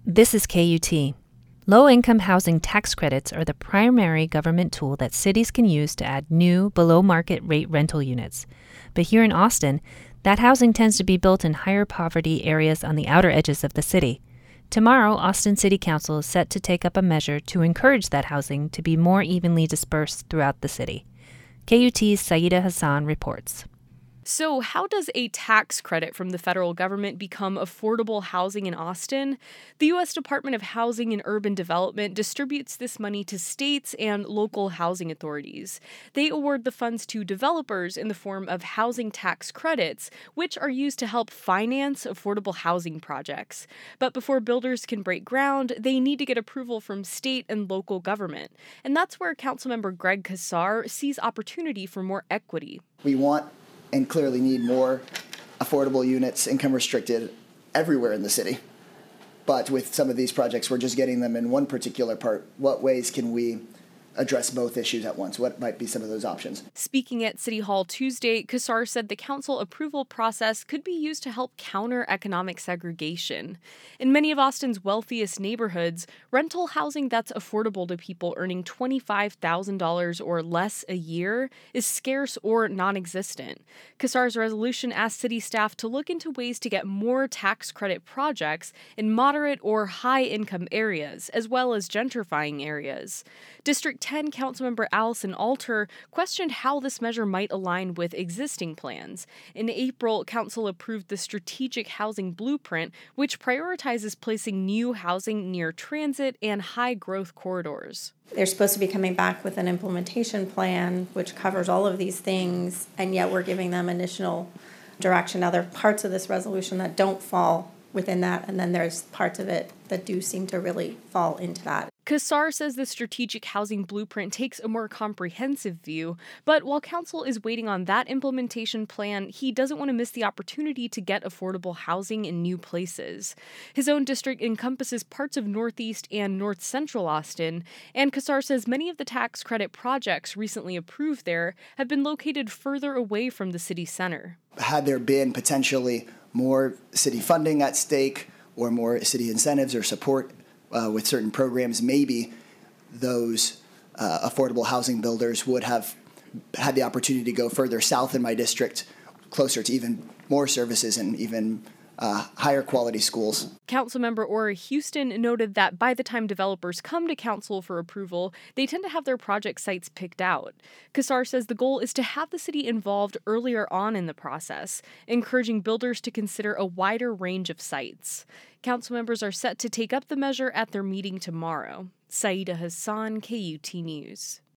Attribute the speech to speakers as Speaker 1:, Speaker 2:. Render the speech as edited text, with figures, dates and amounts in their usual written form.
Speaker 1: This is KUT. Low-income housing tax credits are the primary government tool that cities can use to add new, below-market rate rental units. But here in Austin, that housing tends to be built in higher poverty areas on the outer edges of the city. Tomorrow, Austin City Council is set to take up a measure to encourage that housing to be more evenly dispersed throughout the city. KUT's Saida Hassan reports.
Speaker 2: So how does a tax credit from the federal government become affordable housing in Austin? The U.S. Department of Housing and Urban Development distributes this money to states and local housing authorities. They award the funds to developers in the form of housing tax credits, which are used to help finance affordable housing projects. But before builders can break ground, they need to get approval from state and local government. And that's where Councilmember Greg Casar sees opportunity for more equity.
Speaker 3: We want and clearly need more affordable units, income restricted, everywhere in the city. But with some of these projects, we're just getting them in one particular part. What ways can we address both issues at once? What might be some of those options?
Speaker 2: Speaking at City Hall Tuesday, Casar said the council approval process could be used to help counter economic segregation. In many of Austin's wealthiest neighborhoods, rental housing that's affordable to people earning $25,000 or less a year is scarce or non-existent. Casar's resolution asked city staff to look into ways to get more tax credit projects in moderate or high-income areas, as well as gentrifying areas. District 10 Councilmember Allison Alter questioned how this measure might align with existing plans. In April, Council approved the Strategic Housing Blueprint, which prioritizes placing new housing near transit and high-growth corridors.
Speaker 4: They're supposed to be coming back with an implementation plan which covers all of these things, and yet we're giving them initial direction. Now, there are parts of this resolution that don't fall within that, and then there's parts of it that do seem to really fall into that.
Speaker 2: Casar says the Strategic Housing Blueprint takes a more comprehensive view, but while council is waiting on that implementation plan, he doesn't want to miss the opportunity to get affordable housing in new places. His own district encompasses parts of Northeast and North Central Austin, and Casar says many of the tax credit projects recently approved there have been located further away from the city center.
Speaker 3: Had there been potentially more city funding at stake or more city incentives or support with certain programs, maybe those affordable housing builders would have had the opportunity to go further south in my district, closer to even more services and even higher quality schools.
Speaker 2: Councilmember Ora Houston noted that by the time developers come to council for approval, they tend to have their project sites picked out. Casar says the goal is to have the city involved earlier on in the process, encouraging builders to consider a wider range of sites. Council members are set to take up the measure at their meeting tomorrow. Saida Hassan, KUT News.